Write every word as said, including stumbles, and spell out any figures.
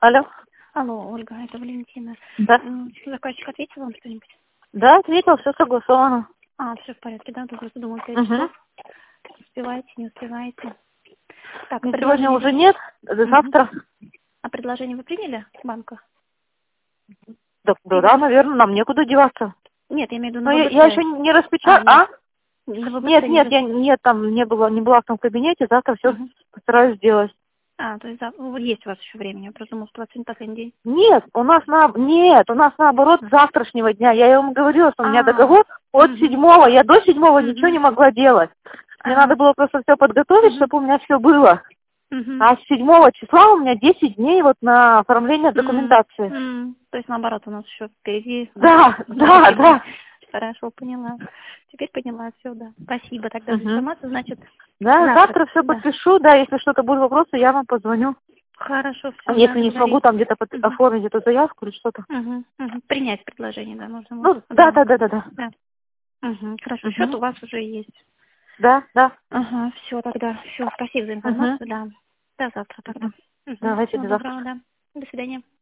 Алло. Алло, Ольга, это Валентина. Да. М, Заказчик ответил вам что-нибудь? Да, ответил, все согласовано. А, все в порядке, да? Ты просто думал, пять Угу. часов. Успеваете, не успеваете. Так, а Ну, сегодня предложение... уже нет, это Мгм. завтра. А предложение вы приняли банка? Да, да, да, наверное, нам некуда деваться. Нет, я имею в виду Но на я, я еще ВБЦ. не А, распечатала. нет. А? На ВБЦ Нет, не нет, рас... я нет, там не было, не была в том кабинете, завтра все Мгм. постараюсь сделать. А, то есть да, ну, есть у вас еще времени. Я просто думала, что у вас сегодня последний день. Нет, у нас на нет, у нас наоборот с завтрашнего дня. Я ему говорила, что у меня А, договор от угу, седьмого. Я до седьмого ничего угу, не могла делать. Мне надо ага, было просто все подготовить, угу, чтобы у меня все было. угу. А с седьмого числа у меня десять дней вот на оформление М, документации. м. То есть наоборот у нас еще впереди Да, да, декабрь. да. Хорошо, поняла. Теперь поняла все, да. Спасибо тогда за Мгм. информацию. Значит, Да, завтра, завтра все да. подпишу, да, если что-то будет вопросы, я вам позвоню. Хорошо, А все, да, если не смогу договорились. там где-то под- Угу. оформить эту заявку или что-то. Угу. Угу. Принять предложение, да, нужно будет Ну, от да, да, банка. да, да, да. Да. Угу. Хорошо, счет Угу. у вас уже есть. Да, да. Ага, все тогда. Все, спасибо за Угу. информацию, да. До завтра тогда. Угу. Давайте Всего до завтра. доброго, да. До свидания.